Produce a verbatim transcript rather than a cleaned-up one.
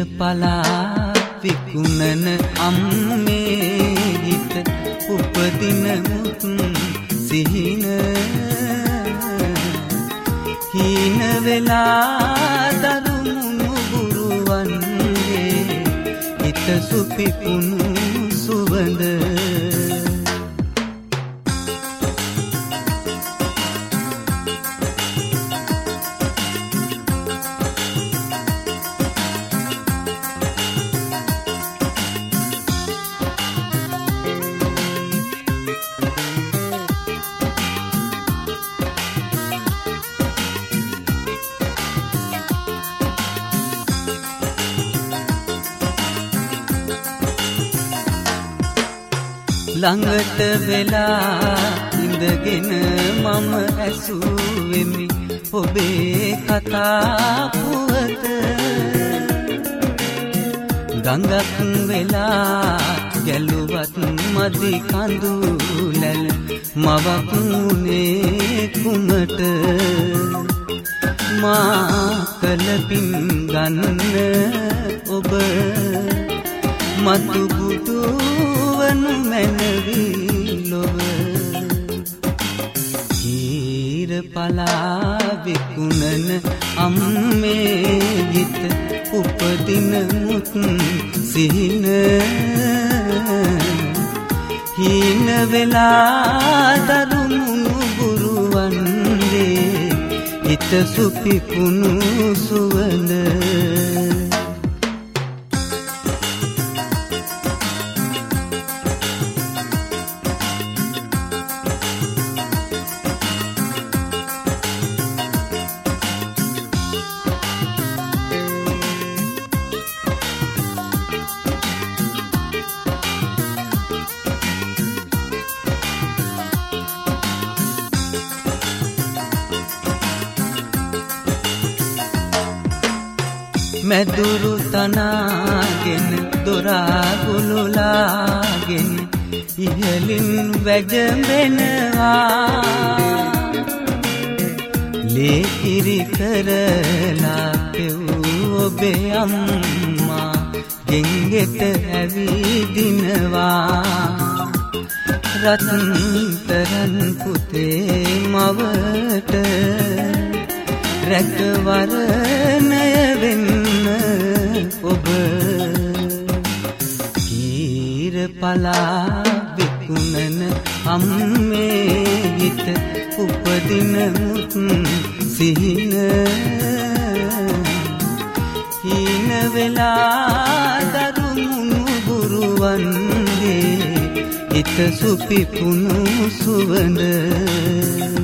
පලා විකුණන අම්මේ හිත උපදින මුත් සිහින හීන වෙලා දරුණු බුරුවන්ගේ හිත සුපිපුණු සුවඳ ළඟට වෙලා ඉඳගෙන මම ඇසුවෙමි ඔබේ කතා පුවත ගඟක් වෙලා ගැලුවත් මදි කඳුලැල මවක් උනේ කුමට මා කල පින් ගන්න ඔබ මතු බුදු වනු මැනවි ලොව හීර පලා විකුණන අම්මේ හිත උපදින මුත් සිහින හීන වෙලා දරුණු බුරුවන්ගේ හිත සුපිපුණු සුවඳ මැදුරු තනාගෙන දොරා ගුලුලාගෙන ඉහලින් වැජඹෙනවා ලේකිරි කරලා පෙව් ඔබේ අම්මා ගෙන්ගෙට ඇවිදිනවා රත්තරන් පුතේ මවට රැකවරණය වෙන්න ඔබ කීර පලා විකුණන අම්මේ හිත උපදින මුත් සිහින හීන වෙලා දරුණු බුරුවන්ගේ හිත සුපිපුණු සුවඳ